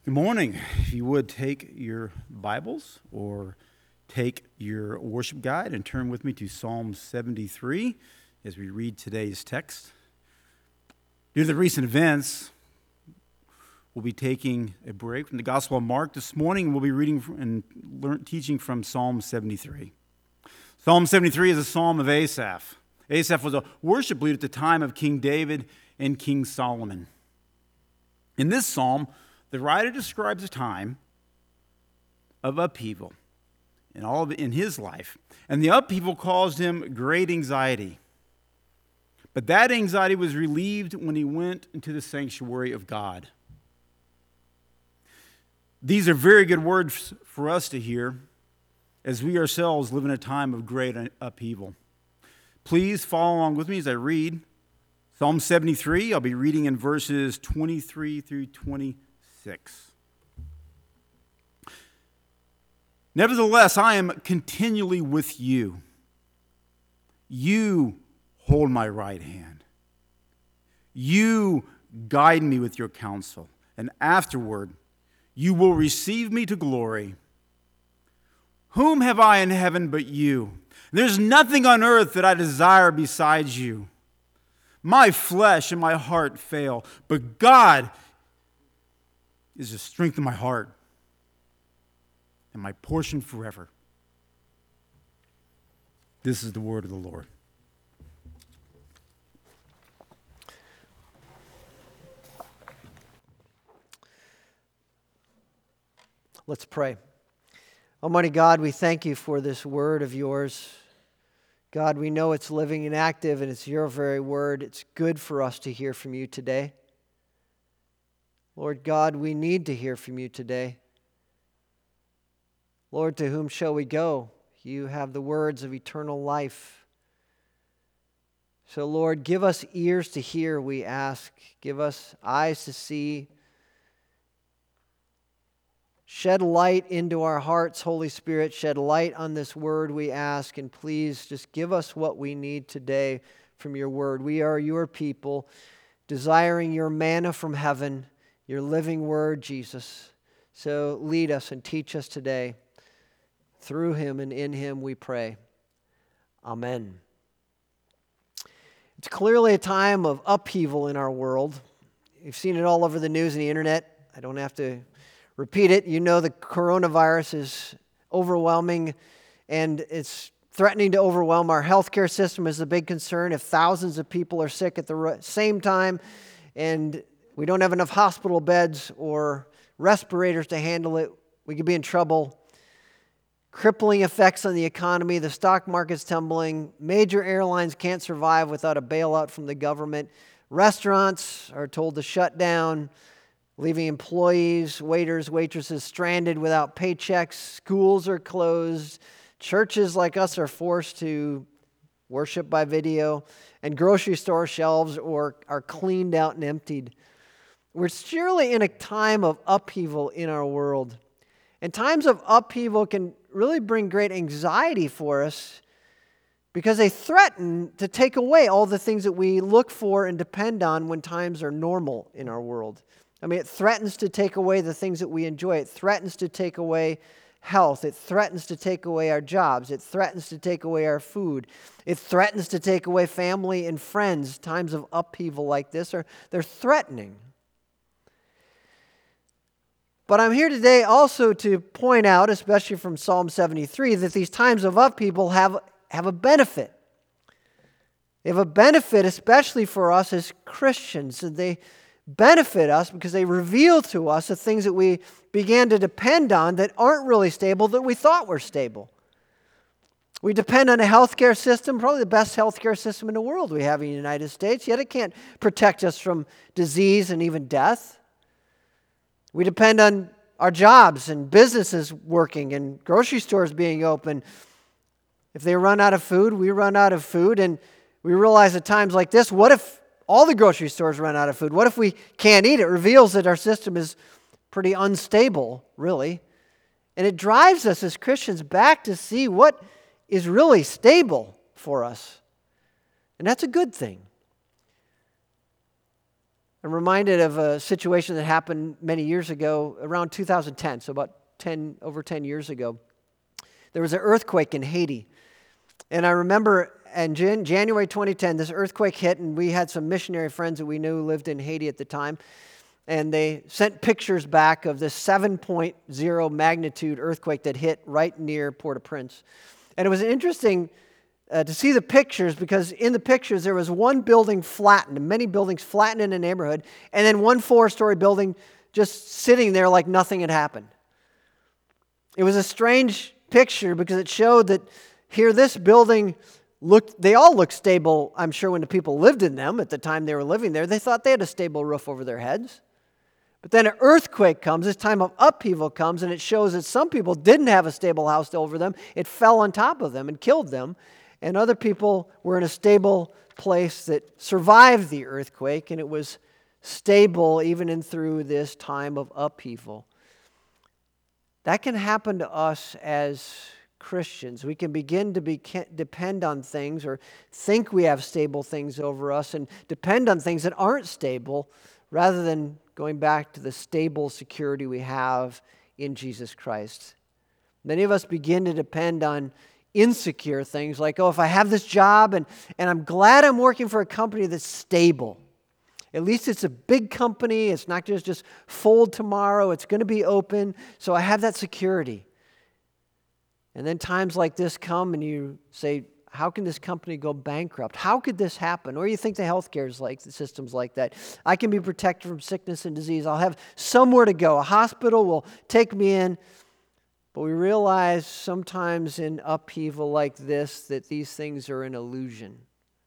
Good morning. If you would take your Bibles or take your worship guide and turn with me to Psalm 73 as we read today's text. Due to the recent events, we'll be taking a break from the Gospel of Mark this morning. We'll be reading and teaching from Psalm 73. Psalm 73 is a psalm of Asaph. Asaph was a worship leader at the time of King David and King Solomon. In this psalm, the writer describes a time of upheaval in his life, and the upheaval caused him great anxiety. But that anxiety was relieved when he went into the sanctuary of God. These are very good words for us to hear as we ourselves live in a time of great upheaval. Please follow along with me as I read Psalm 73. I'll be reading in verses 23 through 26. Nevertheless, I am continually with you. You hold my right hand. You guide me with your counsel, and afterward you will receive me to glory. Whom have I in heaven but you? There's nothing on earth that I desire besides you. My flesh and my heart fail, but God is the strength of my heart and my portion forever. This is the word of the Lord. Let's pray. Almighty God, we thank you for this word of yours. God, we know it's living and active, and it's your very word. It's good for us to hear from you today. Lord God, we need to hear from you today. Lord, to whom shall we go? You have the words of eternal life. So, Lord, give us ears to hear, we ask. Give us eyes to see. Shed light into our hearts, Holy Spirit. Shed light on this word, we ask. And please just give us what we need today from your word. We are your people, desiring your manna from heaven, your living word, Jesus. So lead us and teach us today. Through him and in him we pray. Amen. It's clearly a time of upheaval in our world. You've seen it all over the news and the internet. I don't have to repeat it. You know the coronavirus is overwhelming, and it's threatening to overwhelm our healthcare system is a big concern. If thousands of people are sick at the same time and we don't have enough hospital beds or respirators to handle it, we could be in trouble. Crippling effects on the economy, the stock market's tumbling, major airlines can't survive without a bailout from the government, restaurants are told to shut down, leaving employees, waiters, waitresses stranded without paychecks, schools are closed, churches like us are forced to worship by video, and grocery store shelves are cleaned out and emptied. We're surely in a time of upheaval in our world. And times of upheaval can really bring great anxiety for us because they threaten to take away all the things that we look for and depend on when times are normal in our world. I mean, it threatens to take away the things that we enjoy. It threatens to take away health. It threatens to take away our jobs. It threatens to take away our food. It threatens to take away family and friends. Times of upheaval like this they're threatening. But I'm here today also to point out, especially from Psalm 73, that these times of upheaval have a benefit. They have a benefit especially for us as Christians. And they benefit us because they reveal to us the things that we began to depend on that aren't really stable that we thought were stable. We depend on a healthcare system, probably the best healthcare system in the world we have in the United States, yet it can't protect us from disease and even death. We depend on our jobs and businesses working and grocery stores being open. If they run out of food, we run out of food. And we realize at times like this, what if all the grocery stores run out of food? What if we can't eat? It reveals that our system is pretty unstable, really. And it drives us as Christians back to see what is really stable for us. And that's a good thing. I'm reminded of a situation that happened many years ago, around 2010, so about over 10 years ago. There was an earthquake in Haiti. And I remember in January 2010, this earthquake hit, and we had some missionary friends that we knew who lived in Haiti at the time. And they sent pictures back of this 7.0 magnitude earthquake that hit right near Port-au-Prince. And it was interesting to see the pictures, because in the pictures there was one building flattened, many buildings flattened in a neighborhood, and then one 4-story building just sitting there like nothing had happened. It was a strange picture because it showed that here this building they all looked stable, I'm sure, when the people lived in them at the time they were living there. They thought they had a stable roof over their heads. But then an earthquake comes, this time of upheaval comes, and it shows that some people didn't have a stable house over them. It fell on top of them and killed them. And other people were in a stable place that survived the earthquake, and it was stable even in through this time of upheaval. That can happen to us as Christians. We can begin to depend on things, or think we have stable things over us, and depend on things that aren't stable, rather than going back to the stable security we have in Jesus Christ. Many of us begin to depend on insecure things like, if I have this job and I'm glad I'm working for a company that's stable. At least it's a big company. It's not just fold tomorrow. It's going to be open. So I have that security. And then times like this come and you say, how can this company go bankrupt? How could this happen? Or you think the healthcare is like the system's like that. I can be protected from sickness and disease. I'll have somewhere to go. A hospital will take me in. But we realize sometimes in upheaval like this that these things are an illusion.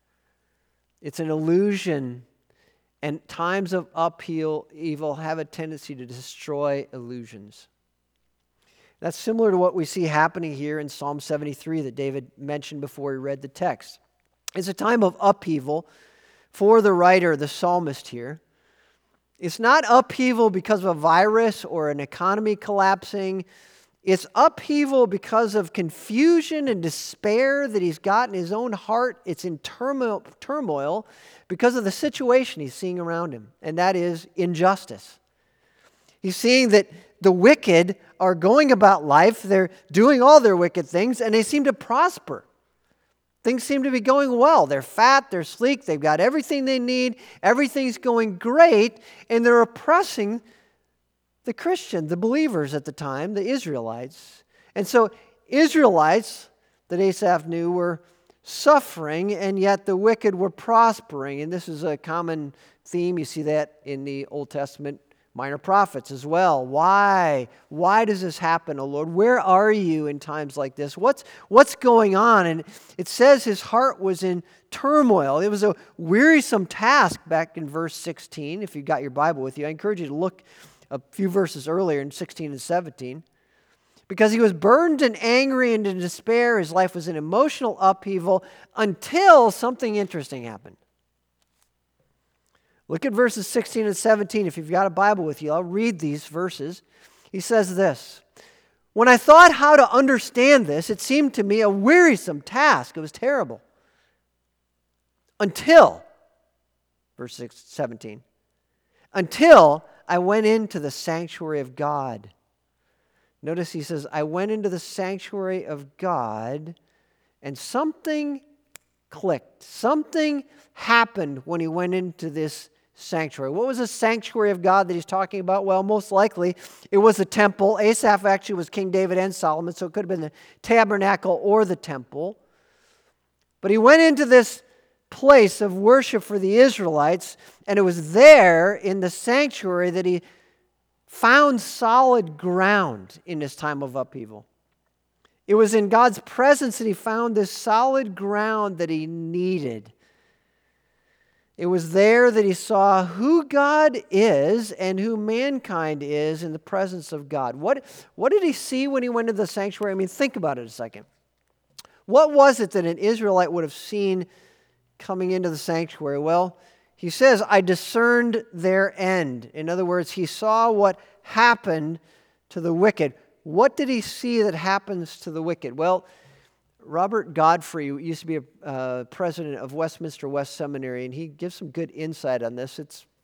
It's an illusion, and times of upheaval have a tendency to destroy illusions. That's similar to what we see happening here in Psalm 73 that David mentioned before he read the text. It's a time of upheaval for the writer, the psalmist here. It's not upheaval because of a virus or an economy collapsing. It's upheaval because of confusion and despair that he's got in his own heart. It's in turmoil because of the situation he's seeing around him, and that is injustice. He's seeing that the wicked are going about life, they're doing all their wicked things, and they seem to prosper. Things seem to be going well. They're fat, they're sleek, they've got everything they need, everything's going great, and they're oppressing the Christian, the believers at the time, the Israelites. And so Israelites that Asaph knew were suffering, and yet the wicked were prospering. And this is a common theme. You see that in the Old Testament minor prophets as well. Why? Why does this happen, O Lord? Where are you in times like this? What's going on? And it says his heart was in turmoil. It was a wearisome task back in verse 16. If you've got your Bible with you, I encourage you to look a few verses earlier in 16 and 17. Because he was burdened and angry and in despair. His life was in emotional upheaval until something interesting happened. Look at verses 16 and 17. If you've got a Bible with you, I'll read these verses. He says this: when I thought how to understand this, it seemed to me a wearisome task. It was terrible. Until, verse 17, until I went into the sanctuary of God. Notice he says, I went into the sanctuary of God, and something clicked. Something happened when he went into this sanctuary. What was the sanctuary of God that he's talking about? Well, most likely it was the temple. Asaph actually was King David and Solomon, so it could have been the tabernacle or the temple. But he went into this place of worship for the Israelites, and it was there in the sanctuary that he found solid ground in this time of upheaval. It was in God's presence that he found this solid ground that he needed. It was there that he saw who God is and who mankind is in the presence of God. What did he see when he went into the sanctuary? I mean, think about it a second. What was it that an Israelite would have seen coming into the sanctuary? Well, he says, I discerned their end. In other words, he saw what happened to the wicked. What did he see that happens to the wicked? Well, Robert Godfrey used to be a president of Westminster West Seminary, and he gives some good insight on this. It's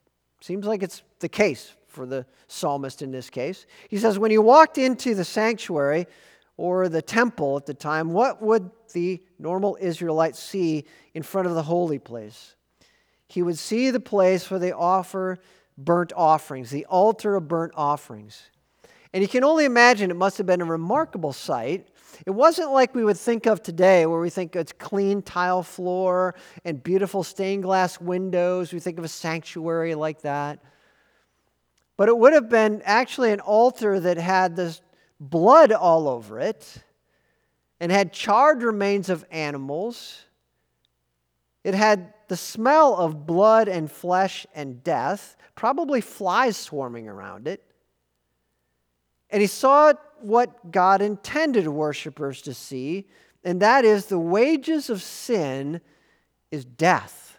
Seems like it's the case for the psalmist in this case. He says, when he walked into the sanctuary or the temple at the time, what would the normal Israelite see in front of the holy place? He would see the place where they offer burnt offerings, the altar of burnt offerings. And you can only imagine it must have been a remarkable sight. It wasn't like we would think of today, where we think it's clean tile floor and beautiful stained glass windows. We think of a sanctuary like that. But it would have been actually an altar that had this blood all over it and had charred remains of animals. It had the smell of blood and flesh and death, probably flies swarming around it. And he saw what God intended worshipers to see, and that is the wages of sin is death.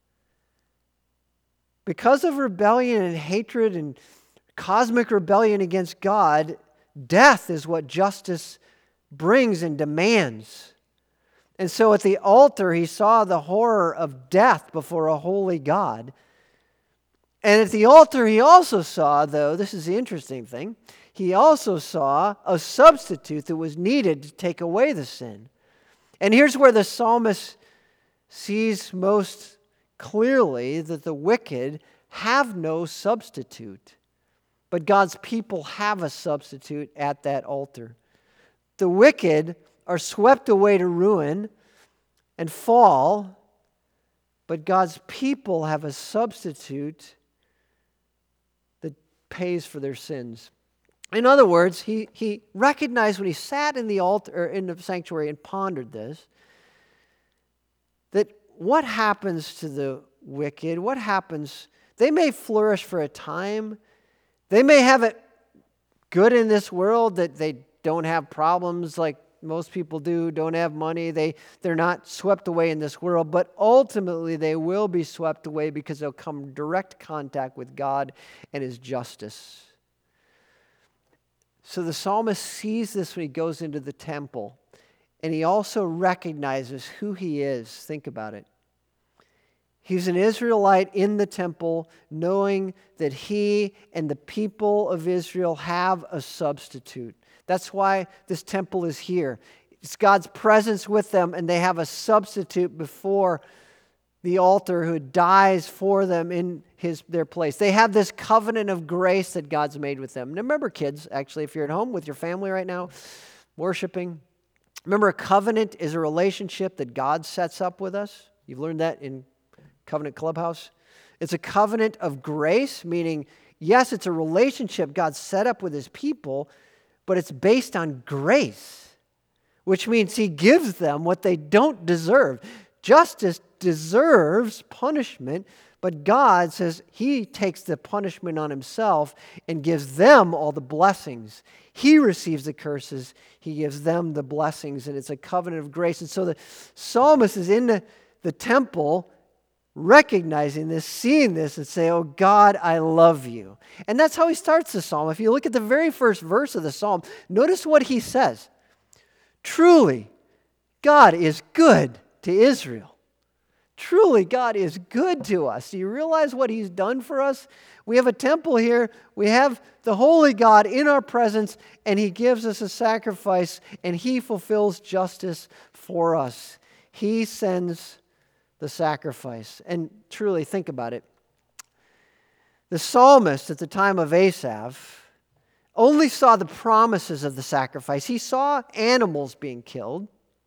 Because of rebellion and hatred and cosmic rebellion against God, death is what justice brings and demands. And so at the altar, he saw the horror of death before a holy God. And at the altar, he also saw, though, this is the interesting thing, he also saw a substitute that was needed to take away the sin. And here's where the psalmist sees most clearly that the wicked have no substitute. But God's people have a substitute at that altar. The wicked are swept away to ruin and fall, but God's people have a substitute that pays for their sins. In other words, he recognized when he sat in the altar or in the sanctuary and pondered this, that what happens to the wicked, what happens, they may flourish for a time, they may have it good in this world, that they don't have problems like most people do, don't have money, they're not swept away in this world, but ultimately they will be swept away because they'll come in direct contact with God and His justice. So the psalmist sees this when he goes into the temple, and he also recognizes who he is. Think about it. He's an Israelite in the temple, knowing that he and the people of Israel have a substitute. That's why this temple is here. It's God's presence with them, and they have a substitute before the altar who dies for them in their place. They have this covenant of grace that God's made with them. Now remember, kids, actually, if you're at home with your family right now, worshiping, remember a covenant is a relationship that God sets up with us. You've learned that in Covenant Clubhouse. It's a covenant of grace, meaning, yes, it's a relationship God set up with His people, but it's based on grace, which means He gives them what they don't deserve. Justice deserves punishment, but God says He takes the punishment on Himself and gives them all the blessings. He receives the curses, He gives them the blessings, and it's a covenant of grace. And so the psalmist is in the temple recognizing this, seeing this, and say, oh God, I love you. And that's how he starts the psalm. If you look at the very first verse of the psalm, notice what he says. Truly, God is good to Israel. Truly, God is good to us. Do you realize what He's done for us? We have a temple here. We have the holy God in our presence, and He gives us a sacrifice, and He fulfills justice for us. He sends the sacrifice. And truly, think about it. The psalmist at the time of Asaph only saw the promises of the sacrifice. He saw animals being killed,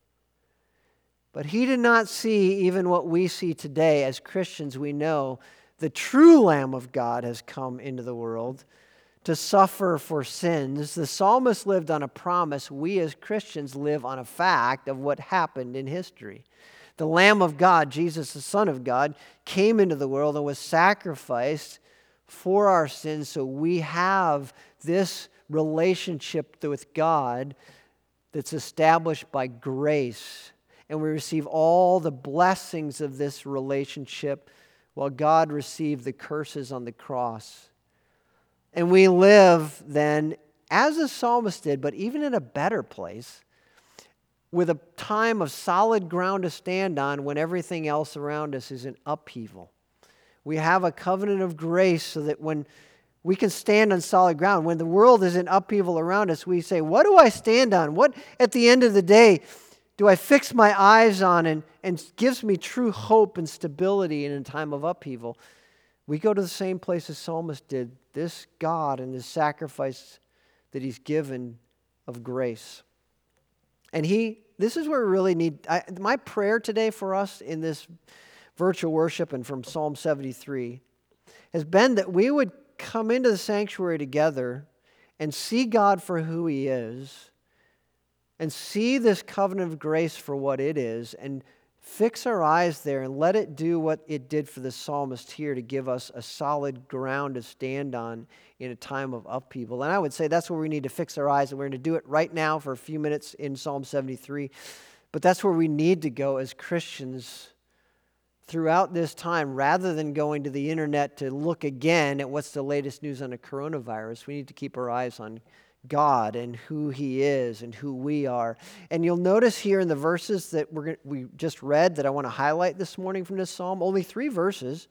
but he did not see even what we see today. As Christians, we know the true Lamb of God has come into the world to suffer for sins. The psalmist lived on a promise. We as Christians live on a fact of what happened in history. The Lamb of God, Jesus, the Son of God, came into the world and was sacrificed for our sins, so we have this relationship with God that's established by grace. And we receive all the blessings of this relationship while God received the curses on the cross. And we live then, as the psalmist did, but even in a better place, with a time of solid ground to stand on when everything else around us is in upheaval. We have a covenant of grace so that when we can stand on solid ground, when the world is in upheaval around us, we say, what do I stand on? What, at the end of the day, do I fix my eyes on and gives me true hope and stability in a time of upheaval? We go to the same place as Psalmist did, this God and His sacrifice that He's given of grace. And this is where we really need, my prayer today for us in this virtual worship and from Psalm 73 has been that we would come into the sanctuary together and see God for who He is and see this covenant of grace for what it is and fix our eyes there and let it do what it did for the psalmist here to give us a solid ground to stand on in a time of upheaval. And I would say that's where we need to fix our eyes, and we're going to do it right now for a few minutes in Psalm 73. But that's where we need to go as Christians throughout this time, rather than going to the internet to look again at what's the latest news on the coronavirus. We need to keep our eyes on God and who He is and who we are. And you'll notice here in the verses that we just read that I want to highlight this morning from this psalm, only 4 verses,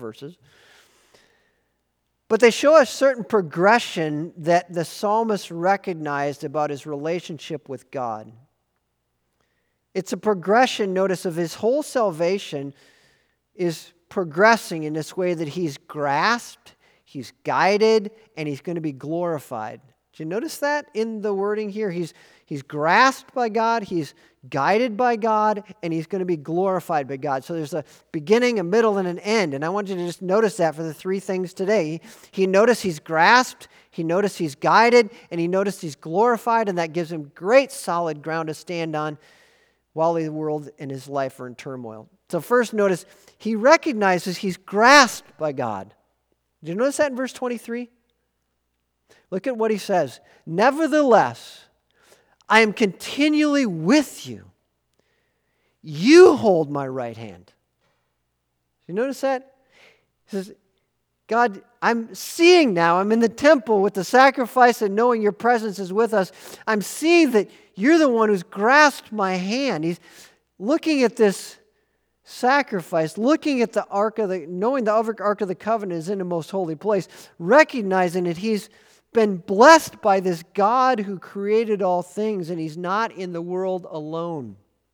but they show a certain progression that the psalmist recognized about his relationship with God. It's a progression, notice, of his whole salvation is progressing in this way that he's grasped, he's guided, and he's going to be glorified. Did you notice that in the wording here? He's grasped by God, he's guided by God, and he's going to be glorified by God. So there's a beginning, a middle, and an end. And I want you to just notice that for the 3 things today. He noticed he's grasped, he noticed he's guided, and he noticed he's glorified, and that gives him great solid ground to stand on while the world and his life are in turmoil. So first notice, he recognizes he's grasped by God. Did you notice that in verse 23? Look at what he says. Nevertheless, I am continually with you. You hold my right hand. You notice that? He says, God, I'm seeing now, I'm in the temple with the sacrifice and knowing your presence is with us. I'm seeing that you're the one who's grasped my hand. He's looking at this sacrifice, looking at the knowing the Ark of the Covenant is in the most holy place, recognizing that he's been blessed by this God who created all things, and he's not in the world alone.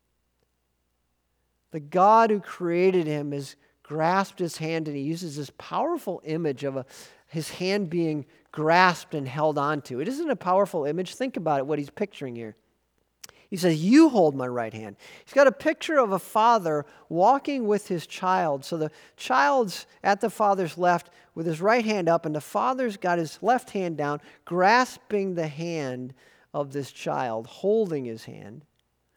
The God who created him has grasped his hand, and he uses this powerful image of his hand being grasped and held onto. It isn't a powerful image. Think about it, what he's picturing here. He says, you hold my right hand. He's got a picture of a father walking with his child. So the child's at the father's left with his right hand up, and the father's got his left hand down, grasping the hand of this child, holding his hand.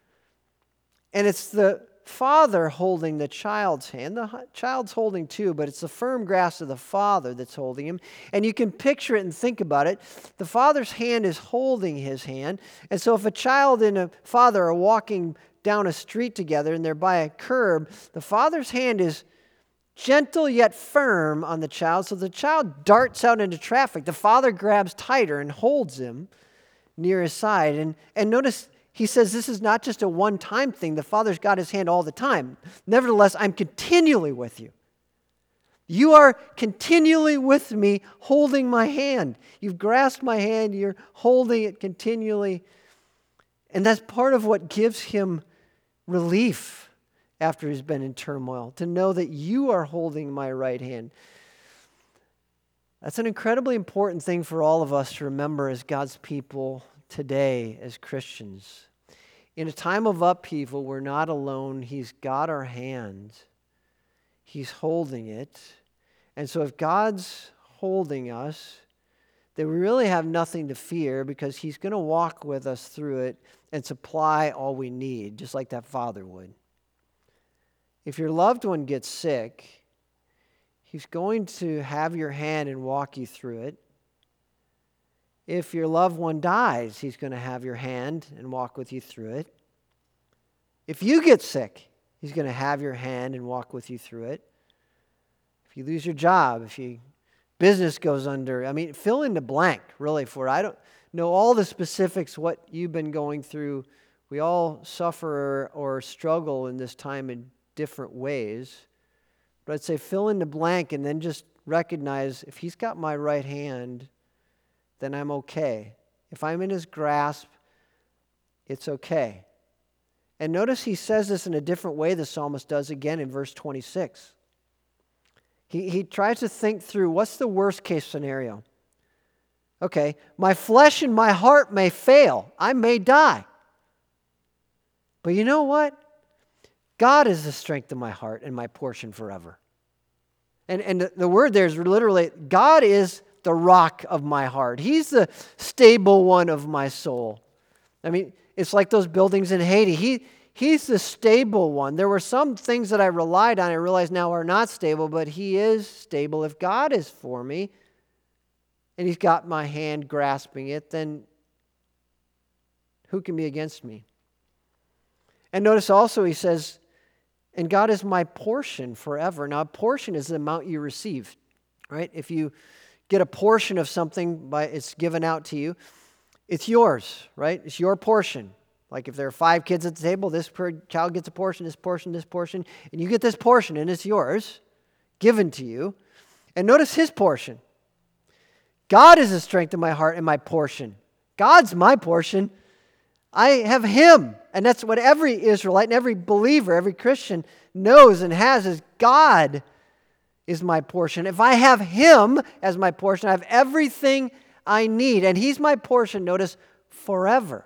And it's the father holding the child's hand. The child's holding too, but it's the firm grasp of the father that's holding him. And you can picture it and think about it. The father's hand is holding his hand. And so if a child and a father are walking down a street together and they're by a curb, the father's hand is gentle yet firm on the child. So the child darts out into traffic. The father grabs tighter and holds him near his side. And notice, he says this is not just a one-time thing. The Father's got his hand all the time. Nevertheless, I'm continually with you. You are continually with me, holding my hand. You've grasped my hand. You're holding it continually. And that's part of what gives him relief after he's been in turmoil, to know that you are holding my right hand. That's an incredibly important thing for all of us to remember as God's people today, as Christians. In a time of upheaval, we're not alone. He's got our hand. He's holding it. And so if God's holding us, then we really have nothing to fear, because he's going to walk with us through it and supply all we need, just like that father would. If your loved one gets sick, he's going to have your hand and walk you through it. If your loved one dies, he's going to have your hand and walk with you through it. If you get sick, he's going to have your hand and walk with you through it. If you lose your job, if your business goes under, fill in the blank, really, for it. I don't know all the specifics, what you've been going through. We all suffer or struggle in this time in different ways. But I'd say fill in the blank and then just recognize if he's got my right hand, then I'm okay. If I'm in his grasp, it's okay. And notice he says this in a different way, the psalmist does again in verse 26. He tries to think through what's the worst case scenario. Okay, my flesh and my heart may fail. I may die. But you know what? God is the strength of my heart and my portion forever. And the word there is literally, God is the rock of my heart. He's the stable one of my soul. I mean, it's like those buildings in Haiti. He's the stable one. There were some things that I relied on, I realize now are not stable, but He is stable. If God is for me, and He's got my hand grasping it, then who can be against me? And notice also he says, and God is my portion forever. Now, a portion is the amount you receive, right? If you get a portion of something, it's given out to you, it's yours, right? It's your portion. Like if there are 5 kids at the table, this child gets a portion, this portion, this portion, and you get this portion, and it's yours, given to you. And notice his portion. God is the strength of my heart and my portion. God's my portion. I have Him. And that's what every Israelite and every believer, every Christian knows and has is God is my portion. If I have Him as my portion, I have everything I need. And He's my portion, notice, forever.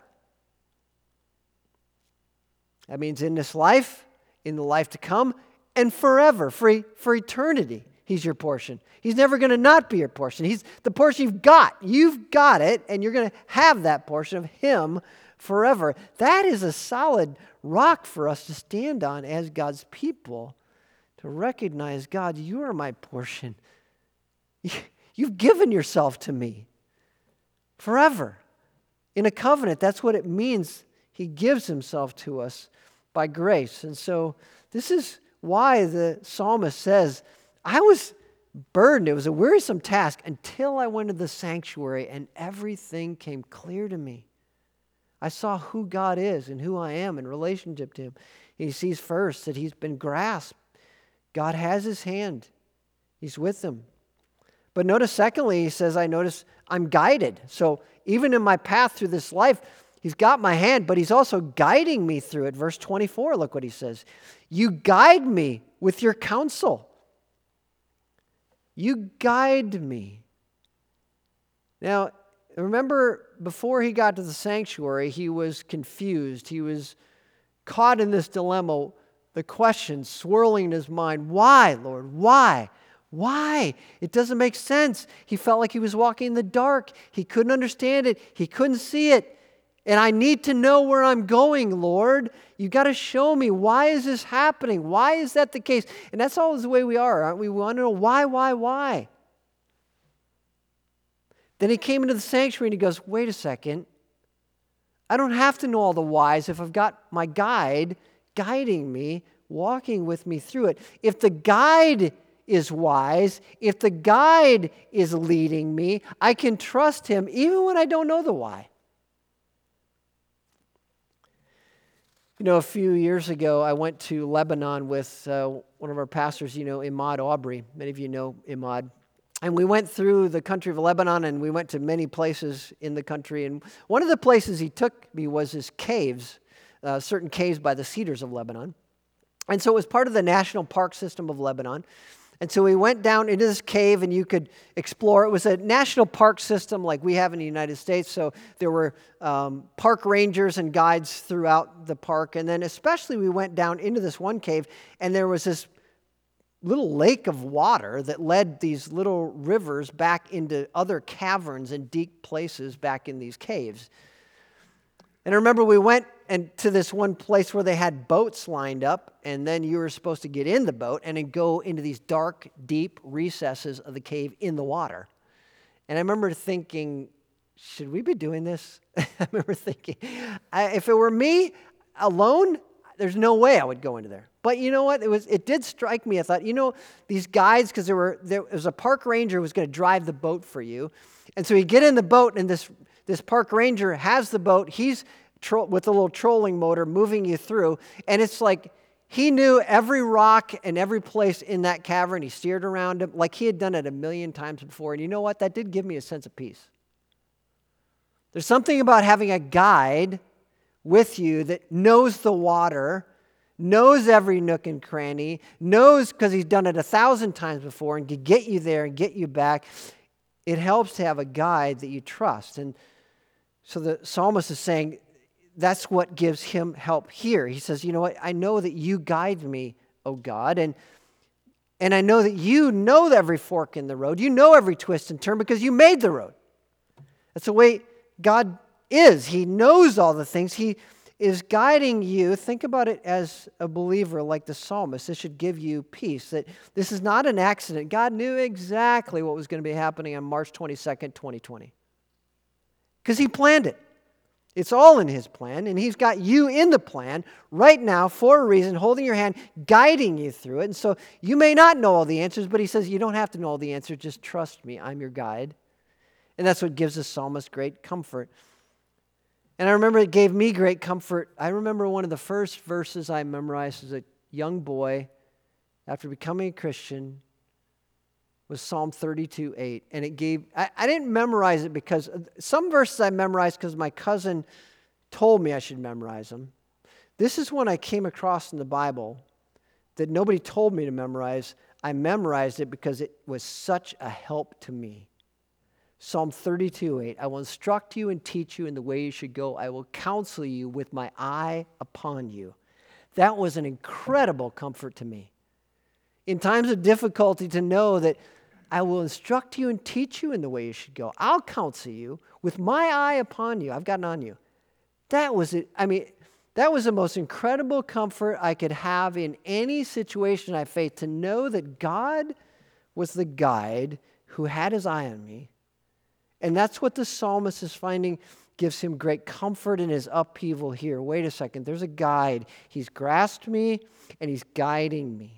That means in this life, in the life to come, and forever, for eternity. He's your portion. He's never going to not be your portion. He's the portion you've got. You've got it, and you're going to have that portion of Him forever. That is a solid rock for us to stand on as God's people, to recognize, God, you are my portion. You've given yourself to me forever. In a covenant, that's what it means. He gives Himself to us by grace. And so this is why the psalmist says, I was burdened. It was a wearisome task until I went to the sanctuary and everything came clear to me. I saw who God is and who I am in relationship to Him. He sees first that he's been grasped. God has His hand. He's with him. But notice secondly, he says, I'm guided. So even in my path through this life, He's got my hand, but He's also guiding me through it. Verse 24, look what he says. You guide me with your counsel. You guide me. Now, remember, before he got to the sanctuary, he was confused. He was caught in this dilemma, the question swirling in his mind. Why, Lord? Why? Why? It doesn't make sense. He felt like he was walking in the dark. He couldn't understand it. He couldn't see it. And I need to know where I'm going, Lord. You've got to show me. Why is this happening? Why is that the case? And that's always the way we are, aren't we? We want to know why? Then he came into the sanctuary and he goes, wait a second. I don't have to know all the whys if I've got my guide guiding me, walking with me through it. If the guide is wise, if the guide is leading me, I can trust him even when I don't know the why. You know, a few years ago, I went to Lebanon with one of our pastors, Imad Aubrey. Many of you know Imad. And we went through the country of Lebanon, and we went to many places in the country. And one of the places he took me was his caves, certain caves by the cedars of Lebanon. And so it was part of the national park system of Lebanon. And so we went down into this cave, and you could explore. It was a national park system like we have in the United States. So there were park rangers and guides throughout the park. And then especially we went down into this one cave, and there was this little lake of water that led these little rivers back into other caverns and deep places back in these caves. And I remember we went to this one place where they had boats lined up, and then you were supposed to get in the boat and then go into these dark, deep recesses of the cave in the water. And I remember thinking, should we be doing this? I remember thinking, if it were me alone, there's no way I would go into there. But you know what? It did strike me. I thought, these guides, because there was a park ranger who was going to drive the boat for you. And so you get in the boat, and this park ranger has the boat. He's with a little trolling motor moving you through. And it's like He knew every rock and every place in that cavern. He steered around him like he had done it 1,000,000 times before. And you know what? That did give me a sense of peace. There's something about having a guide with you that knows the water, knows every nook and cranny, knows because he's done it 1,000 times before and can get you there and get you back. It helps to have a guide that you trust. And so the psalmist is saying, that's what gives him help here. He says, you know what? I know that you guide me, O God, and I know that you know every fork in the road. You know every twist and turn because you made the road. That's the way God is. He knows all the things. He is guiding you. Think about it as a believer like the psalmist. This should give you peace, that this is not an accident. God knew exactly what was going to be happening on March 22nd, 2020, because he planned it. It's all in his plan, and he's got you in the plan right now for a reason, holding your hand, guiding you through it. And so you may not know all the answers, but he says you don't have to know all the answers. Just trust me. I'm your guide. And that's what gives the psalmist great comfort. And I remember it gave me great comfort. I remember one of the first verses I memorized as a young boy after becoming a Christian was Psalm 32:8, and it gave, I didn't memorize it because, some verses I memorized because my cousin told me I should memorize them. This is one I came across in the Bible that nobody told me to memorize. I memorized it because it was such a help to me. Psalm 32:8, I will instruct you and teach you in the way you should go. I will counsel you with my eye upon you. That was an incredible comfort to me. In times of difficulty, to know that I will instruct you and teach you in the way you should go. I'll counsel you with my eye upon you. I've gotten on you. That was it. That was the most incredible comfort I could have in any situation I faced, to know that God was the guide who had his eye on me. And that's what the psalmist is finding gives him great comfort in his upheaval here. Wait a second, there's a guide. He's grasped me and he's guiding me.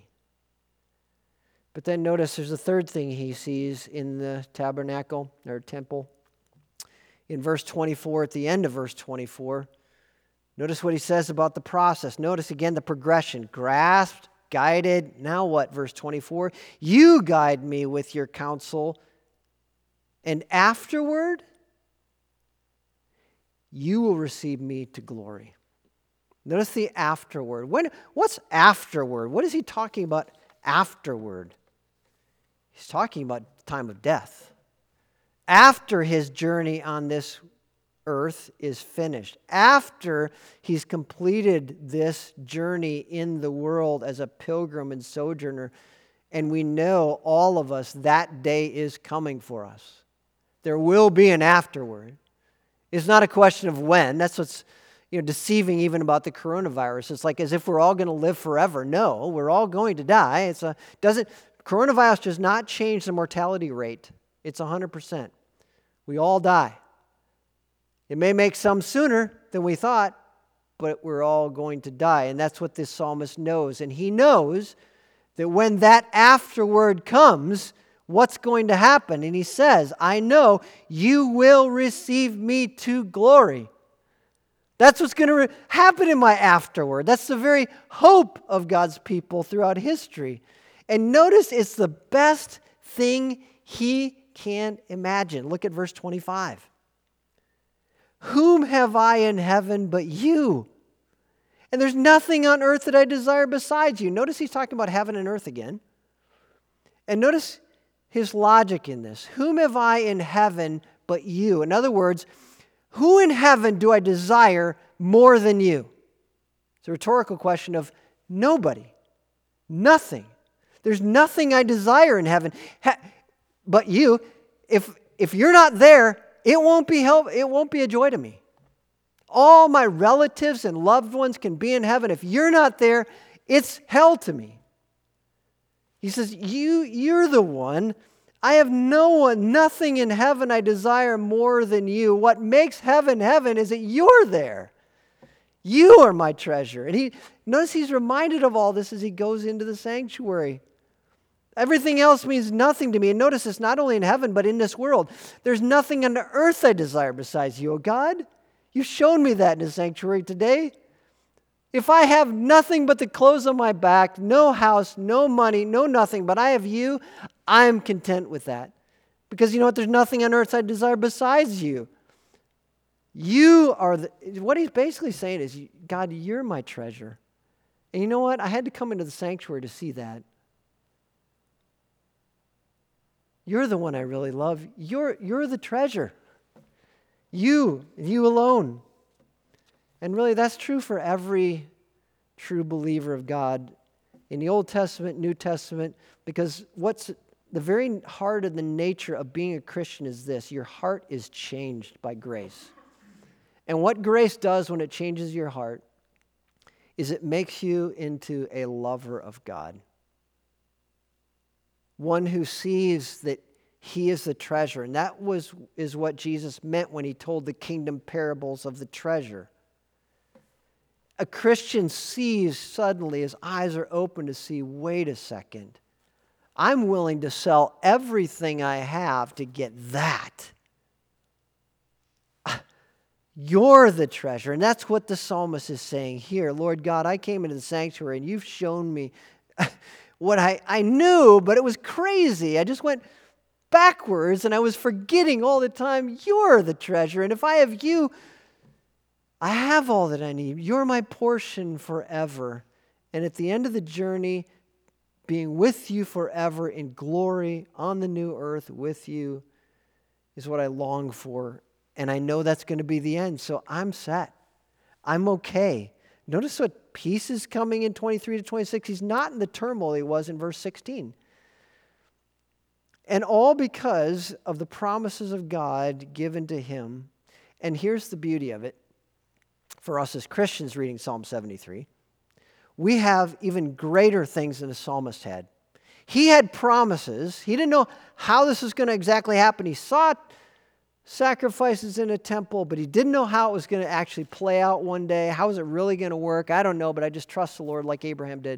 But then notice there's a third thing he sees in the tabernacle or temple. In verse 24, at the end of verse 24, notice what he says about the process. Notice again the progression. Grasped, guided. Now what? Verse 24. You guide me with your counsel, and afterward you will receive me to glory. Notice the afterward. What's afterward? What is he talking about afterward? He's talking about the time of death. After his journey on this earth is finished, after he's completed this journey in the world as a pilgrim and sojourner, and we know, all of us, that day is coming for us. There will be an afterward. It's not a question of when. That's what's deceiving even about the coronavirus. It's like as if we're all going to live forever. No, we're all going to die. Coronavirus does not change the mortality rate. It's 100%. We all die. It may make some sooner than we thought, but we're all going to die. And that's what this psalmist knows. And he knows that when that afterward comes, what's going to happen? And he says, I know you will receive me to glory. That's what's going to happen in my afterward. That's the very hope of God's people throughout history. And notice it's the best thing he can imagine. Look at verse 25. Whom have I in heaven but you? And there's nothing on earth that I desire besides you. Notice he's talking about heaven and earth again. And notice his logic in this. Whom have I in heaven but you? In other words, who in heaven do I desire more than you? It's a rhetorical question of nobody. Nothing. There's nothing I desire in heaven but you. If you're not there, it won't be a joy to me. All my relatives and loved ones can be in heaven. If you're not there, it's hell to me. He says, you're the one. I have nothing in heaven I desire more than you. What makes heaven heaven is that you're there. You are my treasure. And notice he's reminded of all this as he goes into the sanctuary. Everything else means nothing to me. And notice it's not only in heaven, but in this world. There's nothing on the earth I desire besides you, O God. You've shown me that in the sanctuary today. If I have nothing but the clothes on my back, no house, no money, no nothing, but I have you, I'm content with that. Because you know what? There's nothing on earth I desire besides you. You are what he's basically saying is, God, you're my treasure. And you know what? I had to come into the sanctuary to see that. You're the one I really love. You're the treasure. You alone. And really, that's true for every true believer of God in the Old Testament, New Testament, because what's the very heart of the nature of being a Christian is this: your heart is changed by grace. And what grace does when it changes your heart is it makes you into a lover of God. One who sees that he is the treasure. And that is what Jesus meant when he told the kingdom parables of the treasure. A Christian sees suddenly, his eyes are open to see, wait a second, I'm willing to sell everything I have to get that. You're the treasure. And that's what the psalmist is saying here. Lord God, I came into the sanctuary and you've shown me what I knew, but it was crazy. I just went backwards and I was forgetting all the time. You're the treasure. And if I have you, I have all that I need. You're my portion forever. And at the end of the journey, being with you forever in glory on the new earth with you is what I long for. And I know that's going to be the end. So I'm set. I'm okay. Notice what peace is coming in 23 to 26. He's not in the turmoil he was in verse 16. And all because of the promises of God given to him. And here's the beauty of it. For us as Christians reading Psalm 73, we have even greater things than the psalmist had. He had promises. He didn't know how this was going to exactly happen. He saw sacrifices in a temple, but he didn't know how it was going to actually play out one day. How is it really going to work? I don't know, but I just trust the Lord like Abraham did.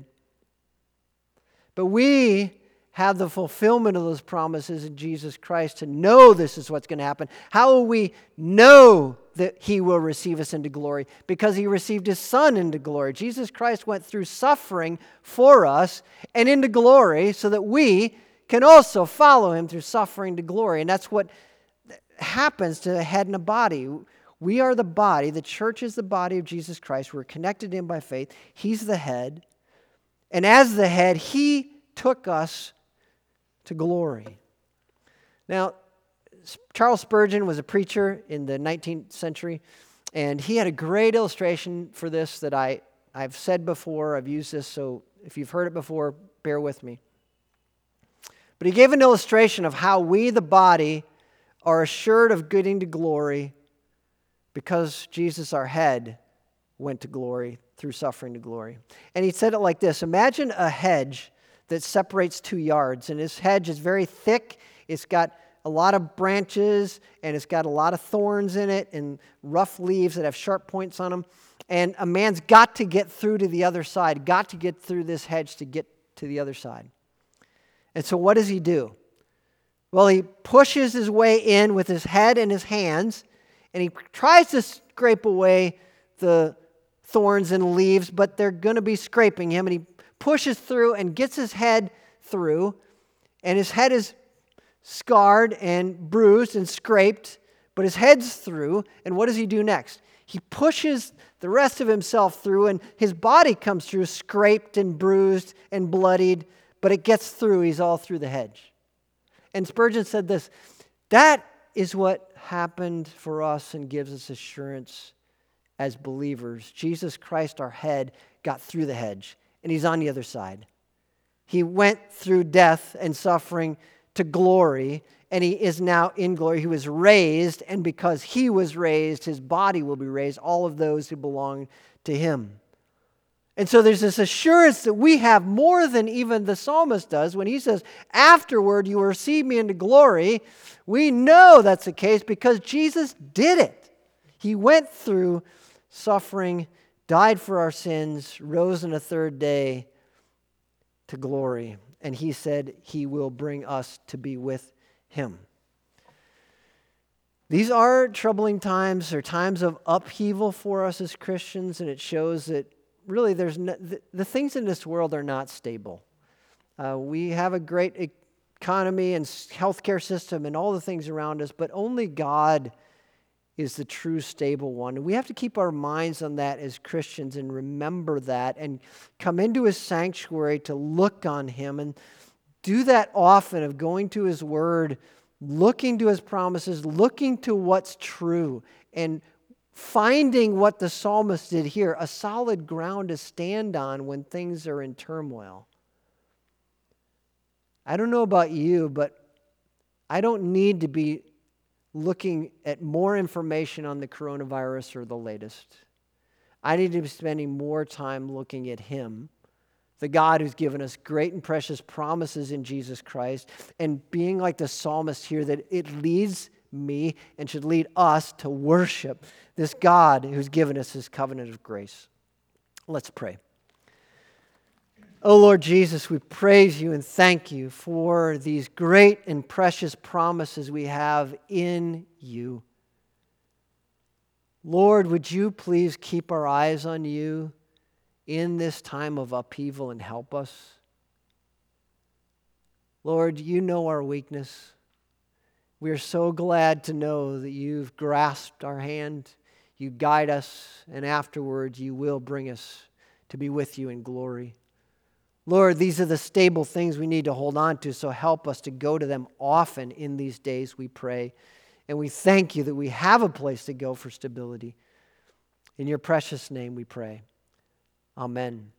But we have the fulfillment of those promises in Jesus Christ to know this is what's going to happen. How will we know that he will receive us into glory? Because he received his Son into glory. Jesus Christ went through suffering for us and into glory so that we can also follow him through suffering to glory. And that's what happens to a head and a body. We are the body. The church is the body of Jesus Christ. We're connected to him by faith. He's the head. And as the head, he took us to glory. Now, Charles Spurgeon was a preacher in the 19th century, and he had a great illustration for this that I've said before. I've used this, so if you've heard it before, bear with me. But he gave an illustration of how we, the body, are assured of getting to glory because Jesus, our head, went to glory through suffering to glory. And he said it like this: imagine a hedge that separates 2 yards, and this hedge is very thick. It's got a lot of branches, and it's got a lot of thorns in it, and rough leaves that have sharp points on them. And a man's got to get through to the other side, got to get through this hedge to get to the other side. And so what does he do? Well, he pushes his way in with his head and his hands, and he tries to scrape away the thorns and leaves, but they're going to be scraping him, and he pushes through and gets his head through, and his head is scarred and bruised and scraped, but his head's through, and what does he do next? He pushes the rest of himself through, and his body comes through scraped and bruised and bloodied, but it gets through. He's all through the hedge. And Spurgeon said this: that is what happened for us and gives us assurance as believers. Jesus Christ, our head, got through the hedge, and he's on the other side. He went through death and suffering to glory, and he is now in glory. He was raised, and because he was raised, his body will be raised, all of those who belong to him. And so there's this assurance that we have more than even the psalmist does when he says, afterward you will receive me into glory. We know that's the case because Jesus did it. He went through suffering, died for our sins, rose on the third day to glory. And he said he will bring us to be with him. These are troubling times. They're times of upheaval for us as Christians, and it shows that really, the things in this world are not stable. We have a great economy and healthcare system and all the things around us, but only God is the true stable one. And we have to keep our minds on that as Christians and remember that and come into His sanctuary to look on Him and do that often of going to His Word, looking to His promises, looking to what's true, and finding what the psalmist did here, a solid ground to stand on when things are in turmoil. I don't know about you, but I don't need to be looking at more information on the coronavirus or the latest. I need to be spending more time looking at Him, the God who's given us great and precious promises in Jesus Christ, and being like the psalmist here, that it leads me and should lead us to worship this God who's given us His covenant of grace. Let's pray. Oh Lord Jesus, we praise You and thank You for these great and precious promises we have in You. Lord, would You please keep our eyes on You in this time of upheaval and help us? Lord, You know our weakness. We are so glad to know that You've grasped our hand, You guide us, and afterwards You will bring us to be with You in glory. Lord, these are the stable things we need to hold on to, so help us to go to them often in these days, we pray. And we thank You that we have a place to go for stability. In Your precious name we pray. Amen.